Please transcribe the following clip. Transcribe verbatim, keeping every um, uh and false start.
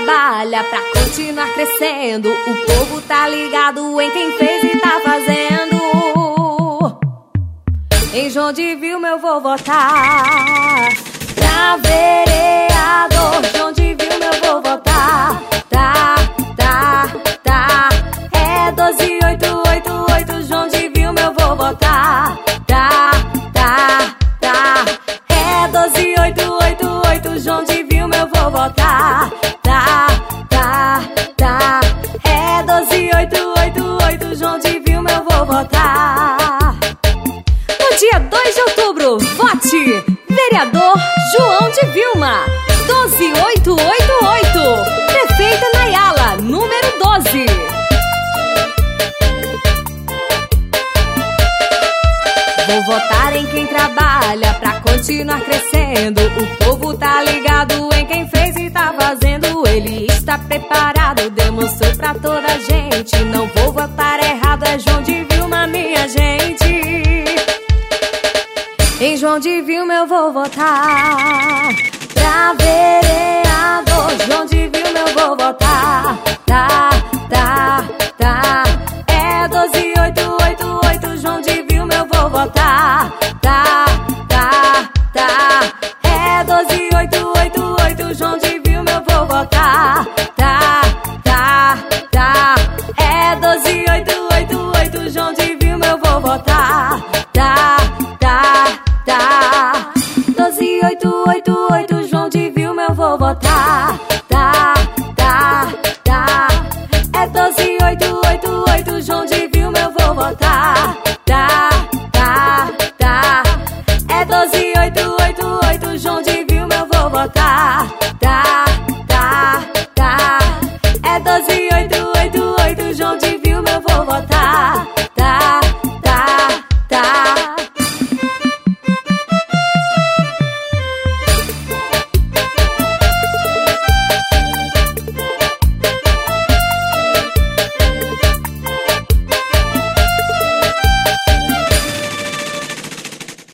trabalha pra continuar crescendo. O povo tá ligado em quem fez e tá fazendo. Em João de Vilma eu vou votar. Pra vereador, João de Vilma eu vou votar. Tá, tá, tá. É doze oito oito oito, João de Vilma eu vou votar. Tá, tá, tá. É doze oito oito oito, João de Vilma eu vou votar. Tá, tá, tá. É doze oito oito oito, João de Vilma eu vou votar. No dia dois de outubro, vote vereador João de Vilma. doze oito oito oito. Prefeita Nayala, número doze. Vou votar em quem trabalha pra continuar crescendo. O povo tá ligado em quem fez e tá fazendo. Ele está preparado, demonstrou pra toda a gente. Não vou votar errado, é João de Vilma, minha gente. Em João de Vilma eu vou votar. Pra vereador, João de Vilma eu vou votar. Tá, tá, tá. É doze oito oito oito, João de Vilma eu vou votar. Tá, tá, tá. É doze oito oito oito, João de Vilma eu vou votar. Tá, tá, tá. É doze oito oito oito, João de Vilma eu vou votar. Tá, tá, tá. doze oito oito oito, João de Vilma eu vou votar. Tá, tá, tá. É doze oito oito oito, João de Vilma eu vou votar. Tá, tá, tá. É doze oito oito oito, João de Vilma eu vou votar.